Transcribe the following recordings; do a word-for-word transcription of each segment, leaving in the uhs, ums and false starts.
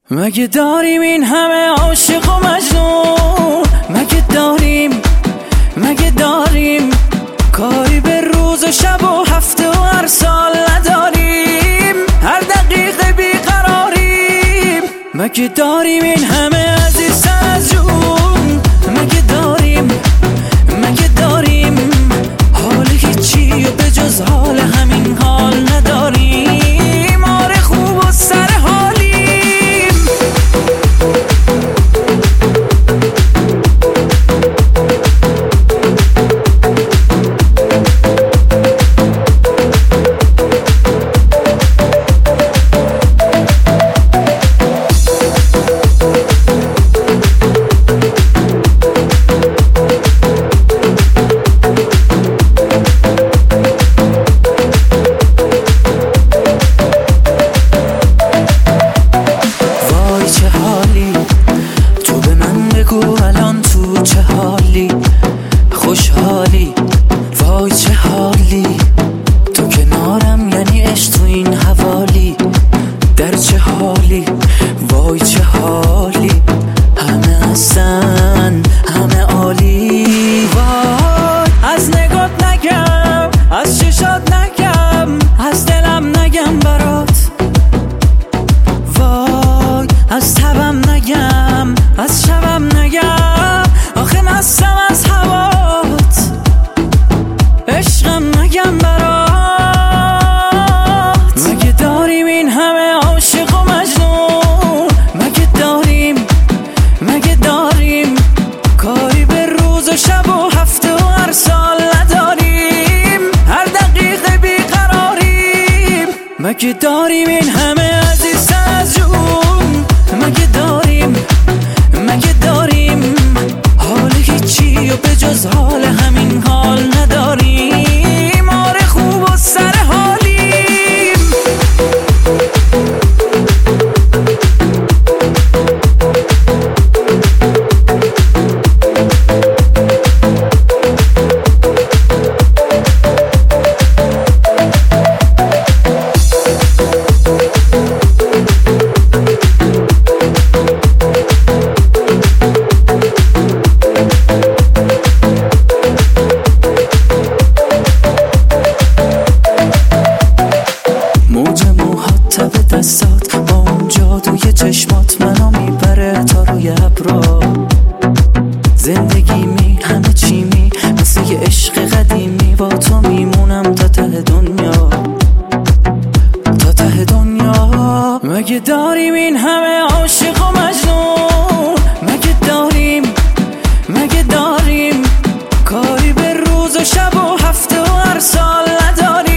مگه داریم این همه عاشق و مجنون؟ مگه داریم مگه داریم کاری به روز و شب و هفته و هر سال نداریم؟ هر دقیقه بیقراریم. مگه داریم این همه عزیزتر از جون؟ مگه داریم مگه داریم حال هیچی و به جز حال همین حال نداریم؟ آره خوب و سر حالیم. خوشحالی وای چه حالی، تو کنارم یعنی عشق تو این حوالی. در چه حالی وای چه حالی، همه هستن همه عالی. وای از نگات نگم، از چشات نگم، از دلم نگم برات. وای از تبم نگم، از شبم نگم، آخه مستم از هوات. عشقم نگم برات. مگه داریم این همه عاشق و مجنون؟ مگه داریم مگه داریم کاری به روز و شب و هفته و هر سال نداریم؟ هر دقیقه بیقراریم. مگه داریم این همه عزیزتر از جون؟ مگه داریم مگه داریم حال هیچی و به جز حال همین حال نداریم؟ آره خوب و سر حالیم. دستات با اون جادوی چشمات منو میبره تا روی ابرا. زندگی می همه چی می مثل یه عشق قدیمی، با تو میمونم تا ته دنیا تا ته دنیا. مگه داریم این همه عاشق و مجنون؟ مگه داریم مگه داریم کاری به روز و شب و هفته و هر سال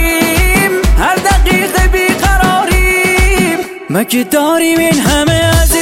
نداریم؟ هر دقیقه بیقراریم. مگه داریم این همه از